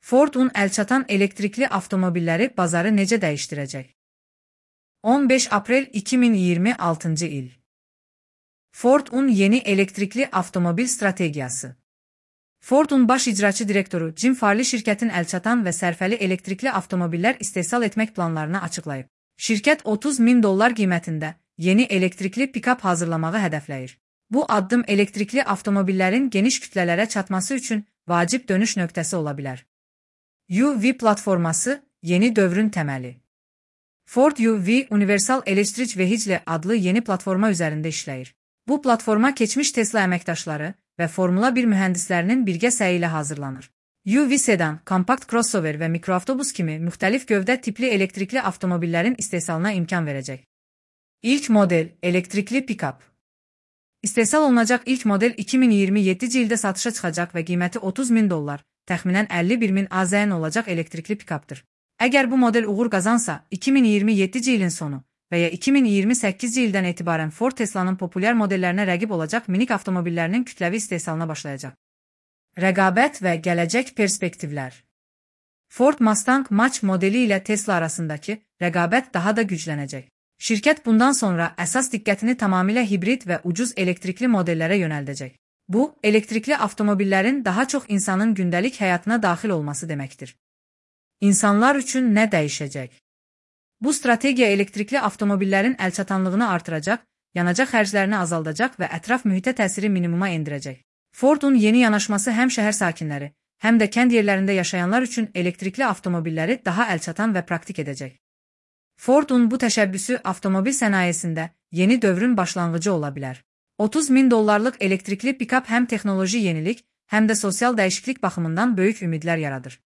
Ford'un əlçatan elektrikli avtomobilləri bazarı necə dəyişdirəcək? 15 aprel 2026 il. Ford'un yeni elektrikli avtomobil strategiyası. Ford'un baş icraçı direktoru Jim Farley şirkətin əlçatan və sərfəli elektrikli avtomobillər istehsal etmək planlarını açıqlayıb. Şirkət $30.000 qiymətində yeni elektrikli pikap hazırlamağı hədəfləyir. Bu addım elektrikli avtomobillərin geniş kütlələrə çatması üçün vacib dönüş nöqtəsi ola bilər. UV platforması yeni dövrün təməli. Ford UV Universal Electric Vehicle adlı yeni platforma üzərində işləyir. Bu platforma keçmiş Tesla əməkdaşları və Formula 1 mühəndislərinin birgə səyi ilə hazırlanır. UV sedan, kompakt crossover və mikroavtobus kimi müxtəlif gövdə tipli elektrikli avtomobillərin istehsalına imkan verəcək. İlk model elektrikli pikap. İstehsal olunacaq ilk model 2027-ci ildə satışa çıxacaq və qiyməti $30.000, təxminən 51.000 AZN olacaq elektrikli pikapdır. Əgər bu model uğur qazansa, 2027-ci ilin sonu və ya 2028-ci ildən etibarən Ford Tesla'nın populyar modellərinə rəqib olacaq minik avtomobillərinin kütləvi istehsalına başlayacaq. Rəqabət və gələcək perspektivlər. Ford Mustang Mach modeli ilə Tesla arasındakı rəqabət daha da güclənəcək. Şirkət bundan sonra əsas diqqətini tamamilə hibrid və ucuz elektrikli modellərə yönəldəcək. Bu, elektrikli avtomobillerin daha çox insanın gündəlik həyatına daxil olması deməkdir. İnsanlar üçün nə dəyişəcək? Bu strategiya elektrikli avtomobillerin əlçatanlığını artıracaq, yanacaq xərclərini azaldacaq və ətraf mühitə təsiri minimuma endirəcək. Ford'un yeni yanaşması həm şəhər sakinləri, həm də kənd yerlərində yaşayanlar üçün elektrikli avtomobilləri daha əlçatan və praktik edəcək. Ford'un bu təşəbbüsü avtomobil sənayesində yeni dövrün başlanğıcı ola bilər. $30.000 elektrikli pikap həm texnoloji yenilik, həm də sosial dəyişiklik baxımından böyük ümidlər yaradır.